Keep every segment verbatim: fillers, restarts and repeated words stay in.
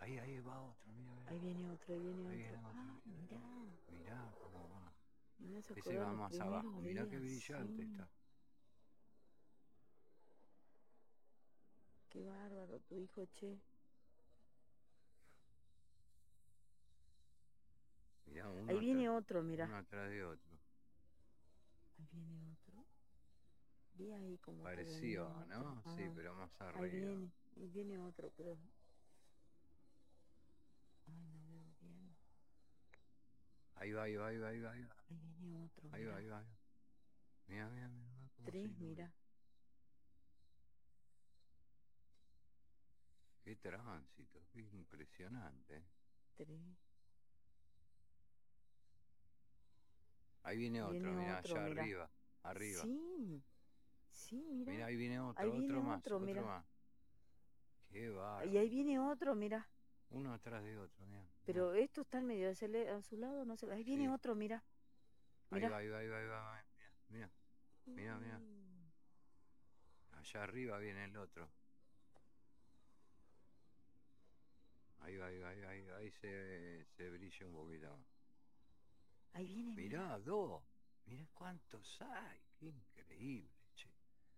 Ahí, ahí va otro, mira, mira. Ahí viene otro, ahí viene Ahí otro. viene otro, Ah, viene otro. mirá. Mirá cómo va. Me hace Ese acordar va los más abajo, primeros mirá qué días, brillante sí. está. Qué bárbaro, tu hijo, che. Mirá, Ahí uno, viene tra- otro, mirá. uno atrás de otro. Ahí viene otro. Vi ahí como que venía Parecido, otro. ¿no? Sí, Ah, pero más ahí arriba. viene. Ahí viene otro, pero... Ay, no veo bien. Ahí va, ahí va, ahí va, ahí va, ahí va. Ahí viene otro, Ahí va, mirá. ahí va, ahí va. Mirá, mirá, mirá cómo se Tres, ilumina. mirá. Qué tránsito, qué impresionante. Tres. Ahí viene otro, Viene mirá, otro, allá mirá. arriba, arriba. Sí, sí, Mirá, mirá. ahí viene Ahí otro, viene otro más, otro, otro mirá. más. Qué Y ahí bárbaro. viene otro, mirá. Uno atrás de otro, mirá, mirá. Pero estos están medio hacia le- a su lado, no sé. Ahí viene Sí, otro, mirá. ahí va, Mirá. ahí va, ahí va, ahí va. Mirá, mirá, mirá, mirá. Mm. Allá arriba viene el otro. Ahí va, ahí va, ahí va, ahí, va, ahí se, se brilla un poquito más. Ahí viene, mirá. Mirá, dos. Mirá cuántos hay. Qué increíble, che.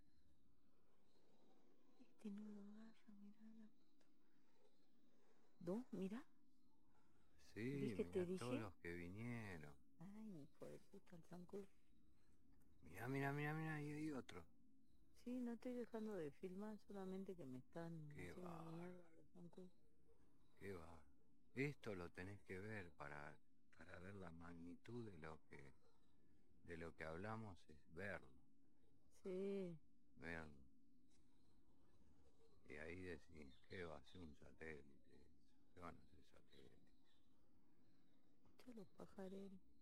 Este no lo agarra, mirá la puta. ¿Dos? Mirá. ¿Ves Sí, que te mirá todos dije? los que vinieron. Ay, hijo de puta, el zancudo. Mirá, mirá, mirá, mirá, ahí hay otro. Sí, no estoy dejando de filmar, solamente que me están Qué haciendo bárbaro, mierda los zancudos. qué bárbaro. Esto lo tenés que ver para, para ver la magnitud de lo que, de lo que hablamos, es verlo, Sí, verlo. Y ahí decís, ¿qué va a ser un satélite? ¿Qué van a ser satélites? escucha los pajareros.